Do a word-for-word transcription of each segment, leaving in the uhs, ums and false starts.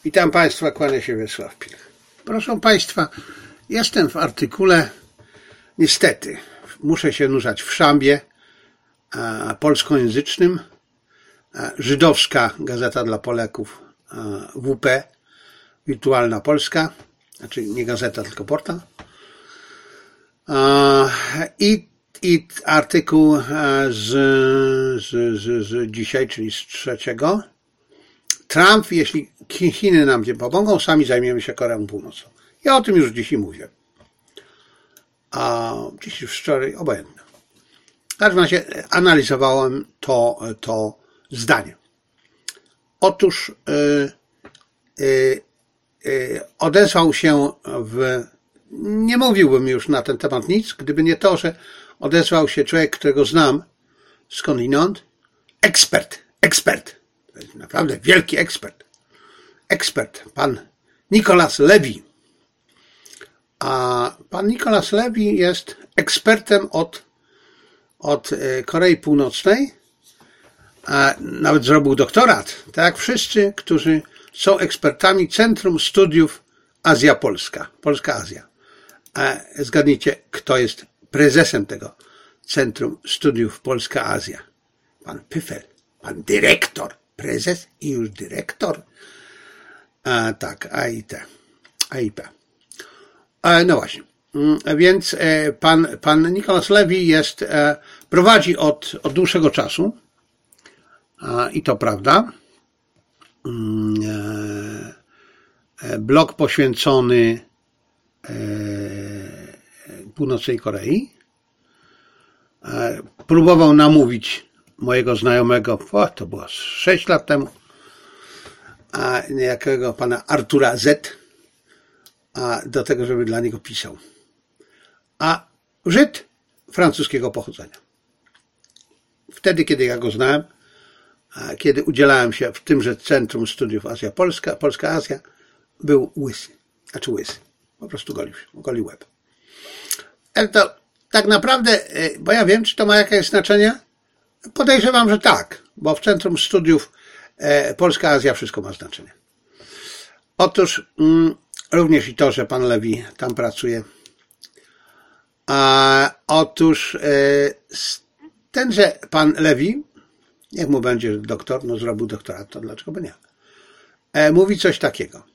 Witam Państwa, kłania się Wiesław Pilch. Proszę Państwa, jestem w artykule, niestety, muszę się nurzać w szambie a, polskojęzycznym, a, żydowska Gazeta dla Polaków a, W P, Wirtualna Polska, znaczy nie gazeta, tylko portal. A, i, I artykuł z, z, z, z dzisiaj, czyli z trzeciego. Trump, jeśli Chiny nam nie pomogą, sami zajmiemy się Koreą Północną. Ja o tym już dzisiaj mówię. A dziś już wczoraj, obojętne. W każdym razie analizowałem to, to zdanie. Otóż yy, yy, yy, odezwał się w... Nie mówiłbym już na ten temat nic, gdyby nie to, że odezwał się człowiek, którego znam skądinąd. Ekspert, ekspert. To jest naprawdę wielki ekspert. Ekspert, pan Nicholas Levy. A pan Nicholas Levy jest ekspertem od, od Korei Północnej. A nawet zrobił doktorat, tak jak wszyscy, którzy są ekspertami Centrum Studiów Azja-Polska. Polska-Azja. A zgadnijcie, kto jest prezesem tego Centrum Studiów Polska-Azja. Pan Pyfel, pan dyrektor. Prezes i już dyrektor. A, tak, A I T. A I P. A, no właśnie. Więc pan, pan Nicholas Levy jest, prowadzi od, od dłuższego czasu. A, I to prawda. Blog poświęcony Północnej Korei. Próbował namówić mojego znajomego, o, to było sześć lat temu, a niejakiego pana Artura Z, a do tego, żeby dla niego pisał. A Żyd francuskiego pochodzenia. Wtedy, kiedy ja go znałem, a kiedy udzielałem się w tymże Centrum Studiów Azja-Polska, Polska-Azja, był łysy. Znaczy łysy. Po prostu golił się, golił łeb. Ale to tak naprawdę, bo ja wiem, czy to ma jakieś znaczenie? Podejrzewam, że tak, bo w Centrum Studiów e, Polska-Azja wszystko ma znaczenie. Otóż mm, również i to, że pan Levy tam pracuje. A otóż e, tenże pan Levy, jak mu będzie doktor, no zrobił doktorat, to dlaczego by nie? E, mówi coś takiego.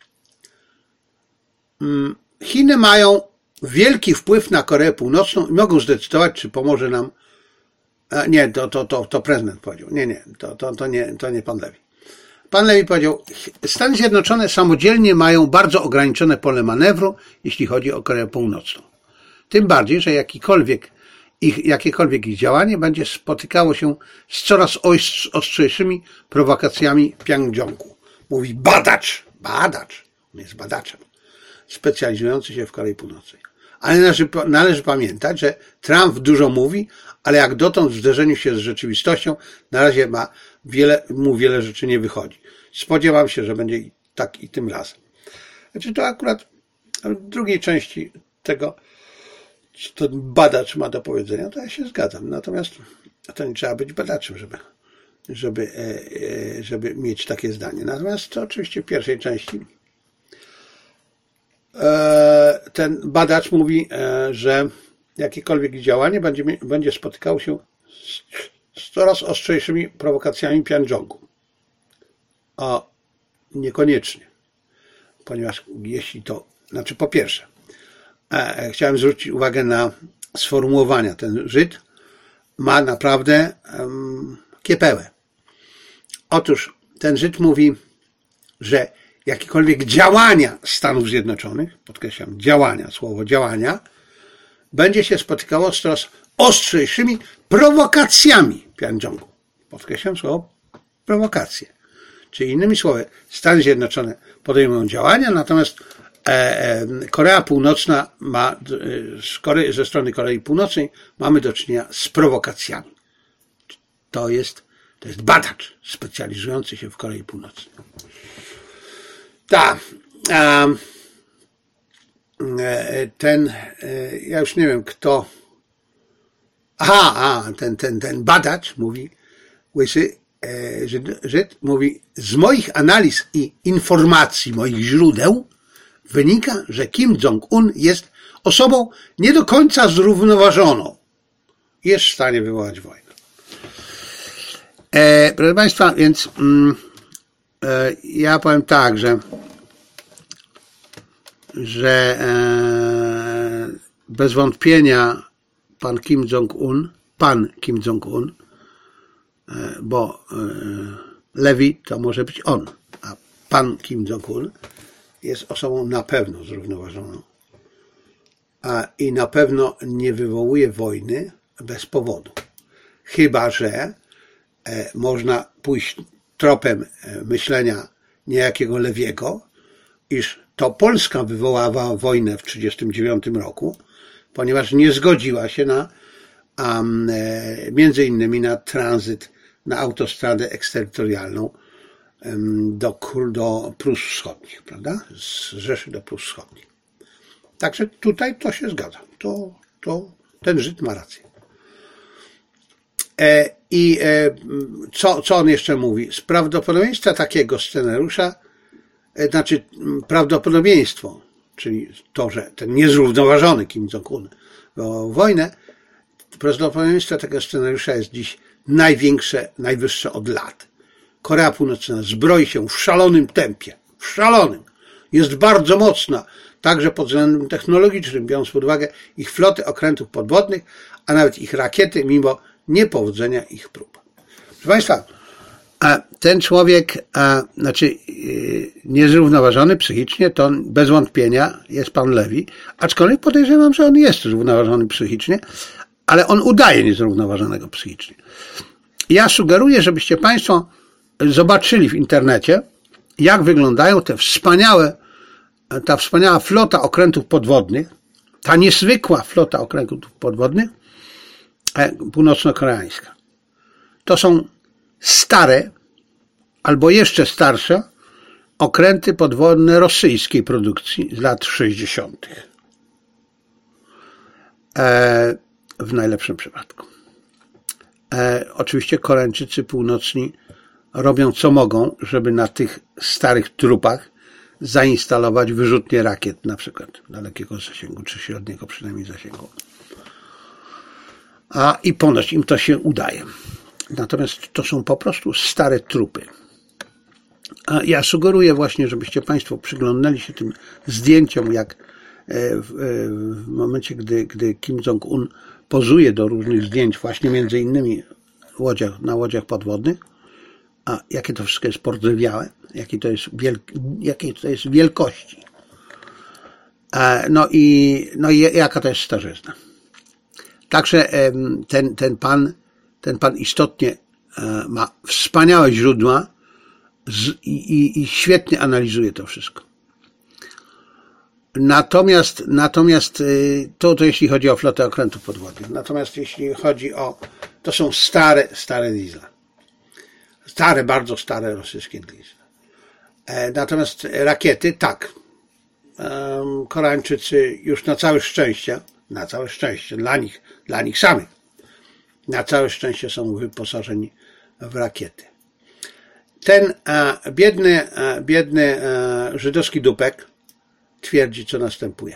Mm, Chiny mają wielki wpływ na Koreę Północną i mogą zdecydować, czy pomoże nam. A nie, to, to, to, to prezydent powiedział. Nie, nie, to, to, to, nie, to nie pan Levy. Pan Levy powiedział, Stany Zjednoczone samodzielnie mają bardzo ograniczone pole manewru, jeśli chodzi o Koreę Północną. Tym bardziej, że jakikolwiek ich, jakiekolwiek ich działanie będzie spotykało się z coraz ostrzejszymi prowokacjami Pjongjangu. Mówi badacz, badacz, on jest badaczem, specjalizujący się w Korei Północnej. Ale należy, należy pamiętać, że Trump dużo mówi, ale jak dotąd w zderzeniu się z rzeczywistością na razie ma wiele, mu wiele rzeczy nie wychodzi. Spodziewam się, że będzie tak i tym razem. Znaczy to akurat w drugiej części tego, co ten badacz ma do powiedzenia, to ja się zgadzam. Natomiast to nie trzeba być badaczem, żeby, żeby, żeby mieć takie zdanie. Natomiast to oczywiście w pierwszej części ten badacz mówi, że jakiekolwiek działanie będzie, będzie spotykało się z, z coraz ostrzejszymi prowokacjami Pjongjangu. A niekoniecznie. Ponieważ jeśli to, znaczy po pierwsze, e, chciałem zwrócić uwagę na sformułowania. Ten Żyd ma naprawdę um, kiepełę. Otóż ten Żyd mówi, że jakiekolwiek działania Stanów Zjednoczonych, podkreślam, działania, słowo działania, będzie się spotykało z coraz ostrzejszymi prowokacjami Pjongjangu. Podkreślam słowo prowokacje. Czyli innymi słowy, Stany Zjednoczone podejmują działania, natomiast e, e, Korea Północna ma, z Korei, ze strony Korei Północnej mamy do czynienia z prowokacjami. To jest, to jest badacz specjalizujący się w Korei Północnej. Tak, ten, ja już nie wiem kto, aha, a, ten, ten, ten badacz mówi, łysy, Żyd, Żyd mówi, z moich analiz i informacji, moich źródeł wynika, że Kim Jong-un jest osobą nie do końca zrównoważoną. Jest w stanie wywołać wojnę. E, proszę Państwa, więc mm, e, ja powiem tak, że że e, bez wątpienia pan Kim Jong-un, pan Kim Jong-un, e, bo e, Lewi to może być on, a pan Kim Jong-un jest osobą na pewno zrównoważoną, a i na pewno nie wywołuje wojny bez powodu. Chyba że e, można pójść tropem e, myślenia niejakiego Lewiego, iż to Polska wywołała wojnę w tysiąc dziewięćset trzydziestym dziewiątym roku, ponieważ nie zgodziła się na um, e, między innymi na tranzyt, na autostradę eksterytorialną um, do, do Prus Wschodnich, prawda? Z Rzeszy do Prus Wschodnich. Także tutaj to się zgadza. To, to ten Żyd ma rację. E, I e, co, co on jeszcze mówi? Z prawdopodobieństwa takiego scenariusza, e, znaczy prawdopodobieństwo, czyli to, że ten niezrównoważony Kim Jong-un wywołał wojnę, prawdopodobieństwo tego scenariusza jest dziś największe, najwyższe od lat. Korea Północna zbroi się w szalonym tempie. W szalonym. Jest bardzo mocna, także pod względem technologicznym, biorąc pod uwagę ich floty okrętów podwodnych, a nawet ich rakiety, mimo niepowodzenia ich prób. Proszę Państwa, ten człowiek, znaczy niezrównoważony psychicznie, to bez wątpienia jest pan Lewi, aczkolwiek podejrzewam, że on jest zrównoważony psychicznie, ale on udaje niezrównoważonego psychicznie. Ja sugeruję, żebyście Państwo zobaczyli w internecie, jak wyglądają te wspaniałe, ta wspaniała flota okrętów podwodnych, ta niezwykła flota okrętów podwodnych północno-koreańska. To są stare, albo jeszcze starsze okręty podwodne rosyjskiej produkcji z lat sześćdziesiątych. E, w najlepszym przypadku. E, oczywiście Koreańczycy północni robią co mogą, żeby na tych starych trupach zainstalować wyrzutnie rakiet, na przykład dalekiego zasięgu, czy średniego przynajmniej zasięgu. A i ponoć im to się udaje. Natomiast to są po prostu stare trupy. A ja sugeruję właśnie, żebyście Państwo przyglądali się tym zdjęciom, jak w, w momencie, gdy, gdy Kim Jong-un pozuje do różnych zdjęć, właśnie między innymi łodziach, na łodziach podwodnych, a jakie to wszystko jest pordzewiałe, jakie to jest, wielk, jakie to jest wielkości. No i, no i jaka to jest starzyzna. Także ten, ten pan, ten pan istotnie ma wspaniałe źródła z, i, i świetnie analizuje to wszystko. Natomiast, natomiast to, to jeśli chodzi o flotę okrętów podwodnych. Natomiast jeśli chodzi o, to są stare, stare diesle. Stare, bardzo stare rosyjskie diesle. Natomiast rakiety, tak. Koreańczycy już na całe szczęście, na całe szczęście, dla nich, dla nich samych, na całe szczęście są wyposażeni w rakiety. Ten a, biedny, a, biedny a, żydowski dupek twierdzi, co następuje.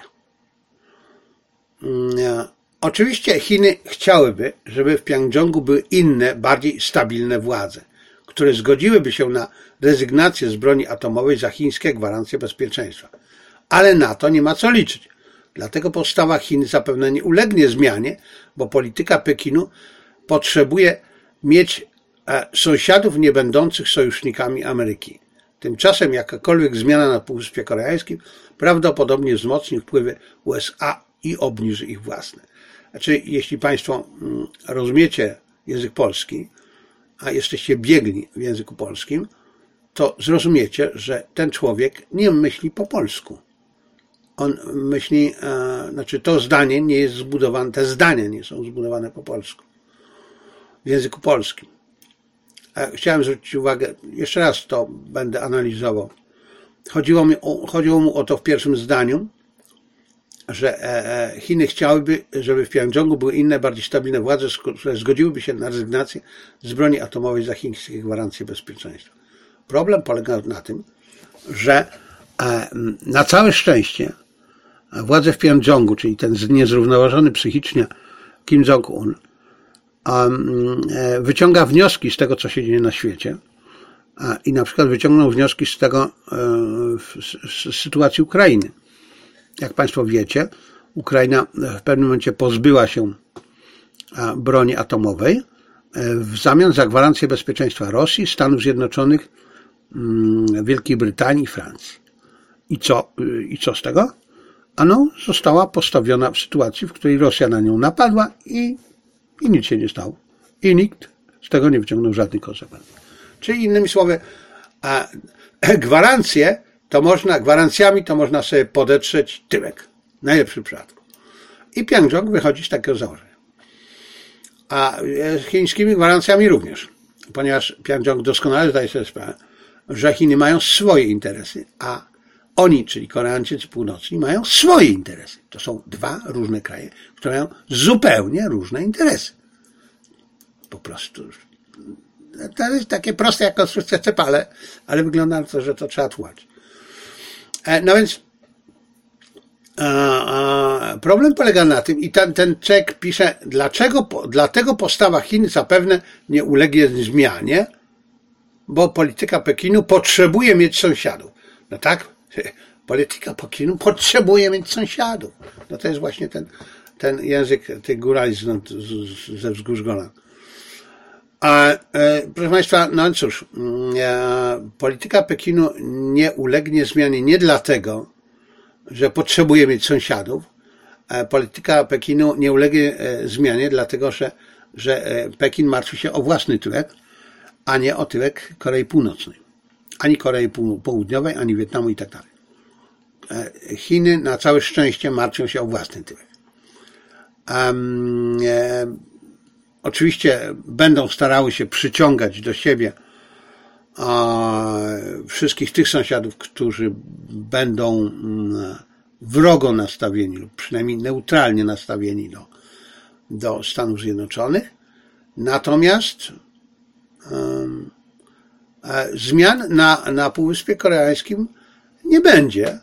A, oczywiście Chiny chciałyby, żeby w Pjongjangu były inne, bardziej stabilne władze, które zgodziłyby się na rezygnację z broni atomowej za chińskie gwarancje bezpieczeństwa. Ale na to nie ma co liczyć. Dlatego postawa Chin zapewne nie ulegnie zmianie, bo polityka Pekinu potrzebuje mieć sąsiadów nie będących sojusznikami Ameryki. Tymczasem jakakolwiek zmiana na Półwyspie Koreańskim prawdopodobnie wzmocni wpływy U S A i obniży ich własne. Znaczy, jeśli Państwo rozumiecie język polski, a jesteście biegli w języku polskim, to zrozumiecie, że ten człowiek nie myśli po polsku. On myśli, e, znaczy to zdanie nie jest zbudowane, te zdania nie są zbudowane po polsku, w języku polskim. E, chciałem zwrócić uwagę, jeszcze raz to będę analizował. Chodziło mi o, chodziło mu o to w pierwszym zdaniu, że Chiny chciałyby, żeby w Pjongjangu były inne, bardziej stabilne władze, które zgodziłyby się na rezygnację z broni atomowej za chińskie gwarancje bezpieczeństwa. Problem polega na tym, że na całe szczęście władze w Pjongjangu, czyli ten niezrównoważony psychicznie Kim Jong-un, wyciąga wnioski z tego, co się dzieje na świecie i na przykład wyciągnął wnioski z tego, z sytuacji Ukrainy. Jak Państwo wiecie, Ukraina w pewnym momencie pozbyła się broni atomowej w zamian za gwarancję bezpieczeństwa Rosji, Stanów Zjednoczonych, Wielkiej Brytanii i Francji. I co, i co z tego? Ano, została postawiona w sytuacji, w której Rosja na nią napadła i, i nic się nie stało. I nikt z tego nie wyciągnął żadnych konsekwencji. Czyli innymi słowy, a, gwarancje to można, gwarancjami to można sobie podetrzeć tyłek. W najlepszym przypadku. I Pjongjang wychodzi z takiego założenia. A z chińskimi gwarancjami również. Ponieważ Pjongjang doskonale zdaje sobie sprawę, że Chiny mają swoje interesy, a oni, czyli Koreańczycy Północni, mają swoje interesy. To są dwa różne kraje, które mają zupełnie różne interesy. Po prostu. To jest takie proste jak konstrukcja cepa, ale, ale wygląda na to, że to trzeba tłumaczyć. No więc a, a, problem polega na tym, i ten, ten czek pisze, dlaczego, dlatego postawa Chin zapewne nie ulegnie zmianie, bo polityka Pekinu potrzebuje mieć sąsiadów. No tak, polityka Pekinu potrzebuje mieć sąsiadów. No to jest właśnie ten, ten język tych górali ze wzgórz Golan. A, e, proszę Państwa, no cóż, e, polityka Pekinu nie ulegnie zmianie nie dlatego, że potrzebuje mieć sąsiadów. E, polityka Pekinu nie ulegnie e, zmianie dlatego, że, że e, Pekin martwi się o własny tyłek, a nie o tyłek Korei Północnej. Ani Korei Południowej, ani Wietnamu i tak dalej. E, Chiny na całe szczęście martwią się o własny tyłek. Um, e, Oczywiście będą starały się przyciągać do siebie a, wszystkich tych sąsiadów, którzy będą wrogo nastawieni lub przynajmniej neutralnie nastawieni do, do Stanów Zjednoczonych. Natomiast um, zmian na, na Półwyspie Koreańskim nie będzie.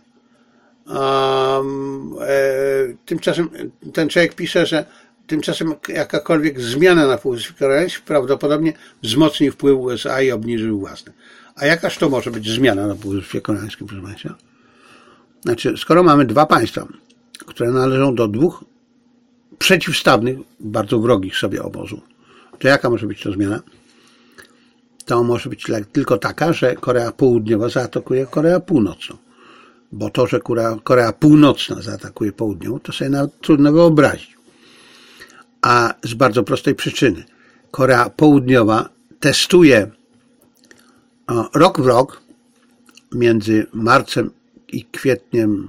Um, e, tymczasem ten człowiek pisze, że Tymczasem jakakolwiek zmiana na Półwyspie Koreańskim prawdopodobnie wzmocni wpływ U S A i obniży własny. A jakaż to może być zmiana na Półwyspie Koreańskim, proszę Państwa? Znaczy, skoro mamy dwa państwa, które należą do dwóch przeciwstawnych, bardzo wrogich sobie obozów, to jaka może być to zmiana? To może być tylko taka, że Korea Południowa zaatakuje Koreę Północną. Bo to, że Korea, Korea Północna zaatakuje Południową, to sobie nawet trudno wyobrazić. A z bardzo prostej przyczyny. Korea Południowa testuje rok w rok między marcem i kwietniem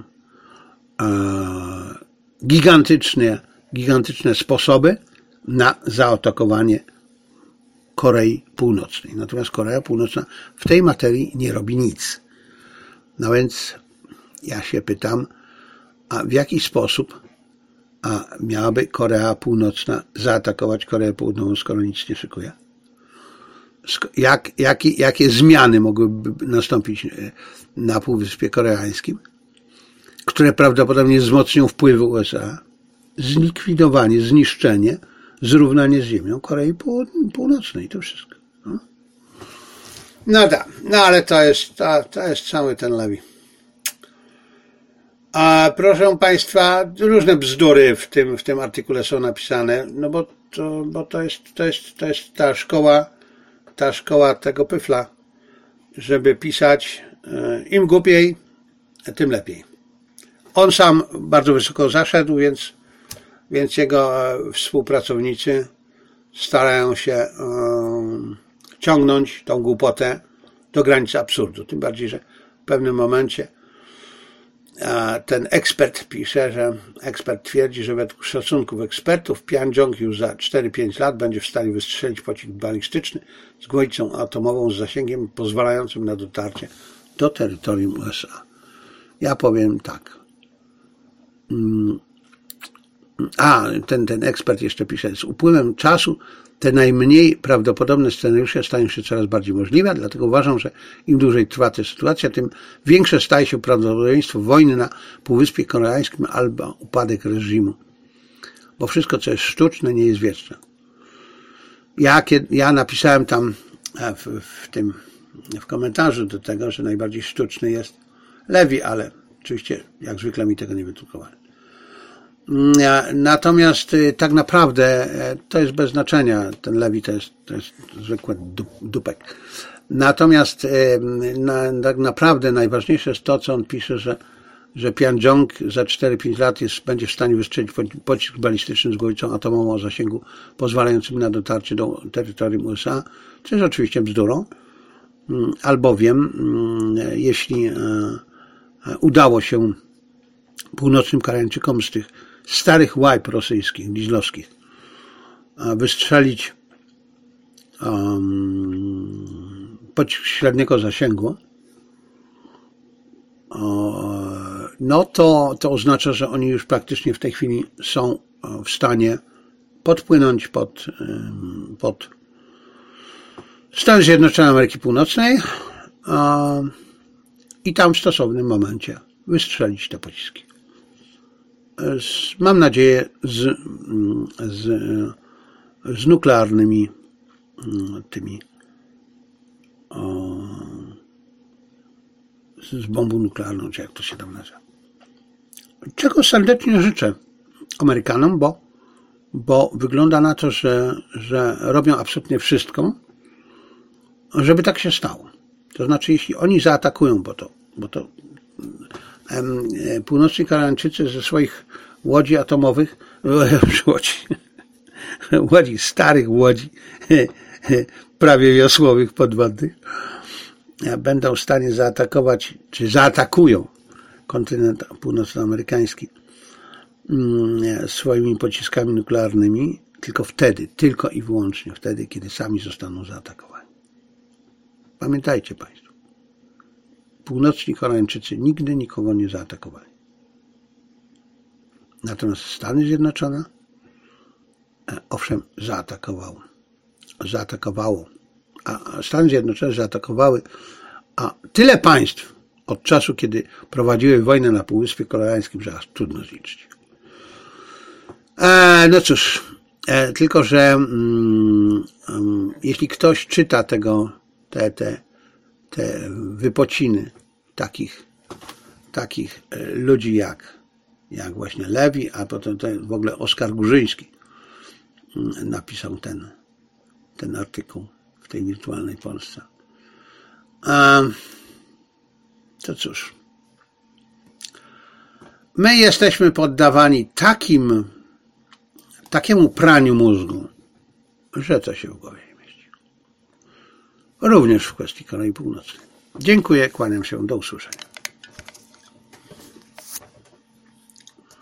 gigantyczne, gigantyczne sposoby na zaatakowanie Korei Północnej. Natomiast Korea Północna w tej materii nie robi nic. No więc ja się pytam, a w jaki sposób a miałaby Korea Północna zaatakować Koreę Południową, skoro nic nie szykuje? Jak, jakie, jakie zmiany mogłyby nastąpić na Półwyspie Koreańskim, które prawdopodobnie wzmocnią wpływy U S A? Zlikwidowanie, zniszczenie, zrównanie z ziemią Korei Północnej. To wszystko. No, no tak, no ale to jest, to, to jest cały ten Lewi. A proszę Państwa, różne bzdury w tym, w tym artykule są napisane, no bo to, bo to jest, to jest, to jest ta szkoła, ta szkoła tego pyfla, żeby pisać im głupiej, tym lepiej. On sam bardzo wysoko zaszedł, więc, więc jego współpracownicy starają się um, ciągnąć tą głupotę do granicy absurdu. Tym bardziej, że w pewnym momencie ten ekspert pisze, że ekspert twierdzi, że według szacunków ekspertów Pjongjang już za cztery pięć lat będzie w stanie wystrzelić pocisk balistyczny z głowicą atomową z zasięgiem pozwalającym na dotarcie do terytorium U S A. Ja powiem tak. a ten, ten ekspert jeszcze pisze, z upływem czasu te najmniej prawdopodobne scenariusze stają się coraz bardziej możliwe, dlatego uważam, że im dłużej trwa ta sytuacja, tym większe staje się prawdopodobieństwo wojny na Półwyspie Koreańskim albo upadek reżimu. Bo wszystko, co jest sztuczne, nie jest wieczne. Ja, kiedy, ja napisałem tam w, w tym w komentarzu do tego, że najbardziej sztuczny jest Lewi, ale oczywiście jak zwykle mi tego nie wydrukowali. Natomiast tak naprawdę to jest bez znaczenia. Ten Lewi to jest, to jest zwykły dupek. Natomiast na, tak naprawdę najważniejsze jest to, co on pisze, że, że Pjongjong za cztery pięć lat jest, będzie w stanie wystrzelić pocisk balistyczny z głowicą atomową o zasięgu pozwalającym na dotarcie do terytorium U S A, co jest oczywiście bzdurą, albowiem jeśli udało się północnym Koreańczykom z tych starych łajb rosyjskich, gizlowskich wystrzelić um, pocisk średniego zasięgu, no to, to oznacza, że oni już praktycznie w tej chwili są w stanie podpłynąć pod, pod Stany Zjednoczone Ameryki Północnej i tam w stosownym momencie wystrzelić te pociski. Z, mam nadzieję z, z, z nuklearnymi tymi o, z bombą nuklearną, czy jak to się tam nazywa. Czego serdecznie życzę Amerykanom, bo, bo wygląda na to, że, że robią absolutnie wszystko, żeby tak się stało. To znaczy, jeśli oni zaatakują, bo to, bo to em, północni Koreańczycy ze swoich łodzi atomowych, łodzi, łodzi starych łodzi, prawie wiosłowych, podwodnych, będą w stanie zaatakować, czy zaatakują kontynent północnoamerykański swoimi pociskami nuklearnymi, tylko wtedy, tylko i wyłącznie wtedy, kiedy sami zostaną zaatakowani. Pamiętajcie Państwo, północni Koreańczycy nigdy nikogo nie zaatakowali. Natomiast Stany Zjednoczone, owszem, zaatakowało. Zaatakowało. A Stany Zjednoczone zaatakowały a tyle państw od czasu, kiedy prowadziły wojnę na Półwyspie Koreańskim, że aż trudno zliczyć. E, no cóż, e, tylko że mm, um, jeśli ktoś czyta tego, te, te, te wypociny takich, takich ludzi jak, jak właśnie Lewi, a potem w ogóle Oskar Górzyński napisał ten, ten artykuł w tej wirtualnej Polsce. A, to cóż, my jesteśmy poddawani takim, takiemu praniu mózgu, że to się w głowie nie mieści. Również w kwestii Korei Północnej. Dziękuję, kłaniam się, do usłyszenia.